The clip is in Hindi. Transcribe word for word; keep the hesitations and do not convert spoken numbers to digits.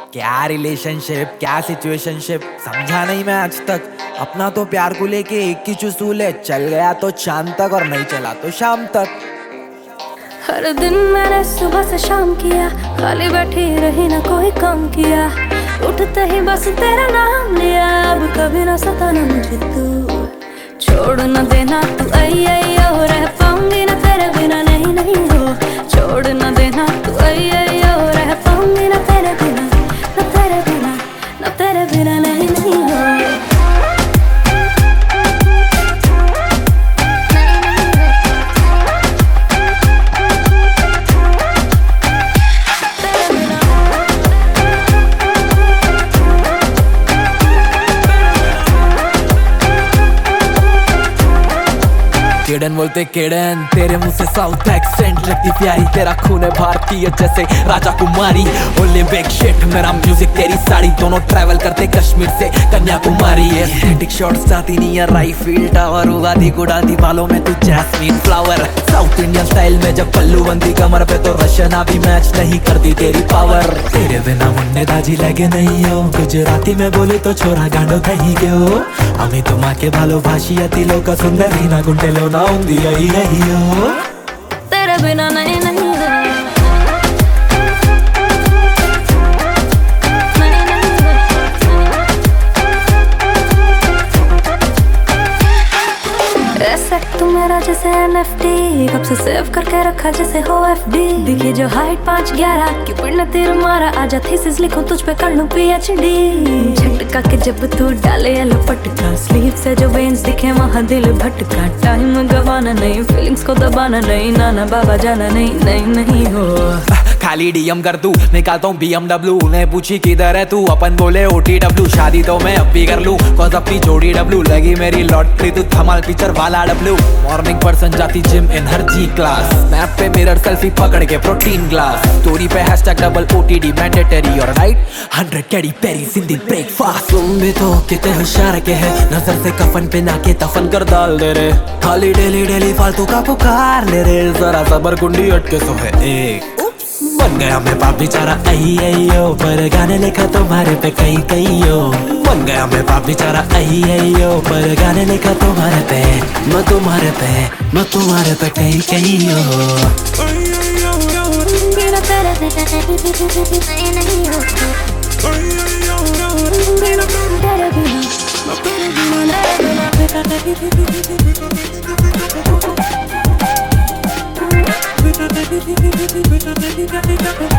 क्या रिलेशनशिप, क्या सिचुएशनशिप, समझा नहीं मैं आज तक। अपना तो प्यार को लेके एक ही चुसूल है, चल गया तो चांद तक और नहीं चला तो शाम तक। हर दिन मैंने सुबह से शाम किया, खाली बैठी रही ना कोई काम किया, उठते ही बस तेरा नाम लिया। अब कभी ना सताना मुझे तू, छोड़ न देना तू आई आई ओ, रह पाऊंगी ना तेरे बिना नहीं नहीं हो। छोड़ न देना तू आई आई ओ, रह पाऊंगी ना तेरे बिना, ना तेरे बिना, ना तेरे बिना नहीं नहीं हो। केडन बोलते केडन, तेरे मुंह से साउथ एक्सेंट लगती प्यारी, तेरा खून है भारतीय जैसे राजा कुमारी। ओले बिग शिट मेरा म्यूजिक तेरी साड़ी, दोनों ट्रैवल करते कश्मीर से कन्याकुमारी। एस्थेटिक शॉट्स आती नहीं है राइफिल टावर, उगादी गुड़ादी बालों में तू jasmine flower. South Indian style में जब पल्लू बंदी कमर पे तो रशियन भी मैच नहीं करती तेरी पावर। तेरे बिना मुन्ने दाजी लगे नहीं हो, गुजराती में बोले तो छोरा गांडो कहीं क्यों। हमें तो माँ के भालो भाषी अतिलो का सुंदर ना गुंडे लो ना उंदी यही यही हो। तेरे बिना नहीं नहीं हो। तू मेरा जैसे एन एफ टी, कब से सेव करके रखा जैसे हो एफ डी। दिखी जो हाइट पाँच ग्यारह की पिंड तीर मारा, आजा थीसिस लिखूं तुझ पे कर लूं पी एच डी। झटका के जब तू डाले येलो पटका, स्लीव से जो वेन्स दिखे वहाँ दिल भटका। टाइम गवाना नहीं, फीलिंग्स को दबाना नहीं, नाना बाबा जाना नहीं नहीं नहीं हो। खाली डीएम कर तू, निकालता हूँ बी एम डब्ल्यू। उन्हें पूछी किधर है तू, अपन बोले ओ टी डब्ल्यू। शादी तो मैं अब भी कर लूँ, कॉज अपनी जोड़ी डब्ल्यू। लगी मेरी लॉटरी तू धमाल पिक्चर वाला डब्ल्यू। मॉर्निंग पर्सन जाती gym in her G class, snap पे मिरर सेल्फी पकड़ के प्रोटीन ग्लास। स्टोरी पे हैशटैग डबल ओटीडी मैंडेटरी और राइट हंड्रेड कैरी पेरी सिंधी ब्रेकफास्ट। तुम भी तो कितने होशियार के है, नजर से कफन पे ना के दफन कर डाल दे रे। खाली डेली डेली फालतू का पुकार ले रे, जरा सबर कुंडी अटके सो है एक। बन गया मैं बाप बेचारा आई आई ओ, पर गाने लिखा तुम्हारे पे कहीं कहीं हो। बन गया मैं बाप बेचारा आई आई ओ, पर गाने लिखा तुम्हारे पे, मैं तुम्हारे पे, मैं तुम्हारे पे कहीं कहीं हो। बिना तेरे नहीं नहीं हो। बिना तेरे बिना, तेरे बिना, तेरे बिना।